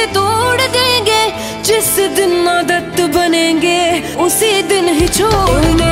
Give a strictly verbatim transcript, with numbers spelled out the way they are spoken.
ये तोड़ देंगे। जिस दिन आदत बनेंगे उसी दिन ही छोड़